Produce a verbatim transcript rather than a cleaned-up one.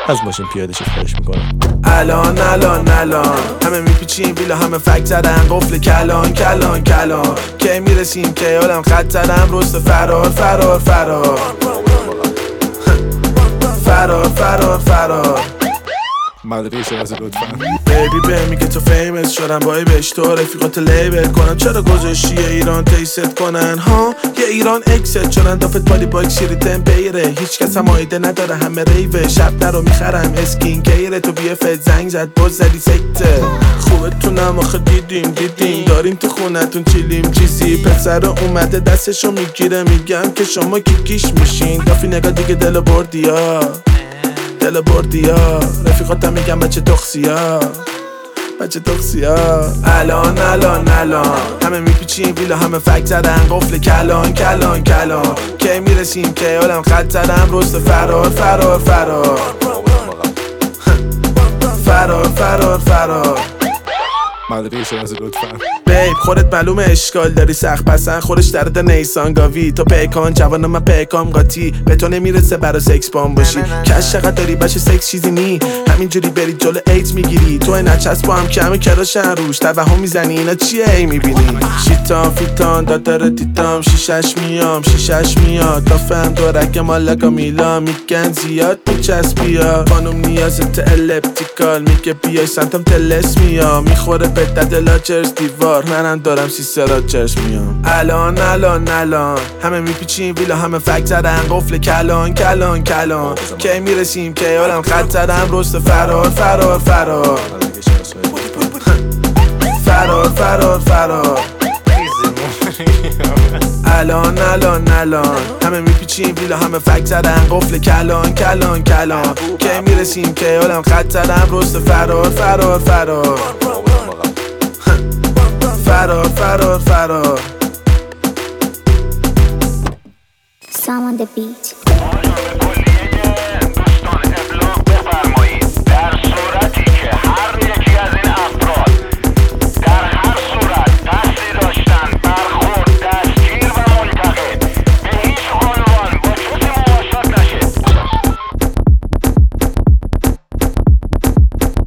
از ماشین پیاده شی خواهش میکنم. الان الان الان همه میپیچیم بیلا همه فکت زدن قفل کلان کلان کلان که میرسیم که حالم خط زدم رست فرار فرار فرار فرار فرار فرار مدرقه شناسی لطفا. بیبی به میگه تو فیمس شدم بای بهش تو رفیقات لیبل کنم چرا گذاشتی ایران تیست کنن ها یه ایران اکست شدن دافت بالی باک شیری تمپیره هیچ کس هم آیده نداره همه ریوه شب در رو میخرم اسکین کیره تو بیه فت زنگ زد باز زدی سکته خوبه تونم آخه دیدیم دیدیم داریم تو خونتون چیلیم چیزی پسر اومده دستشو میگیره میگم که شما کیکیش میشین دافی نگاه دیگه دل بردی ها دل بردی ها رفیقاتم میگم بچه تخصیا بچه تخصیا الان الان الان همه میپیچیم ویلا همه فکت زدن قفل کلان کلان کلان که میرسیم که حالم خط زدم رست فرار فرار فرار فرار فرار فرار مدرقه شناسی لطفا. بیب خودت معلومه اشکال داری سخت پسن خودش درد نیسان گاوی تو پیکان جوانم من پیکام قاطی به تو نمیرسه برا سکس بام باشی کش چقدر داری بشه سکس چیزی نی همینجوری بری جلو ایت میگیری تو نچسب با هم که همه کراشن روش توهم میزنی اینا چیه ای میبینی شیطان فیتان دادر تیتام شیشش میام شیشش میاد تا فهم دورک مالکا میلا میگن زیاد میچسبیا خانم نیازت الپتیکال میگه بیای سمتم تلس میام میخوره به دد لاچرز دیوار منم دارم سیسه راچرز میام الان الان الان همه میپیچیم ویلا همه فکت زدن قفل کلان کلان کلان که میرسیم که حالم خط زدم رست فرار فرار فرار فرار فرار فرار الان الان الان همه میپیچیم ویلا همه فکت زدن قفل کلان کلان کلان که میرسیم که حالم خط زدم رست فرار فرار فرار فرار فرار فرار Sam on the beat.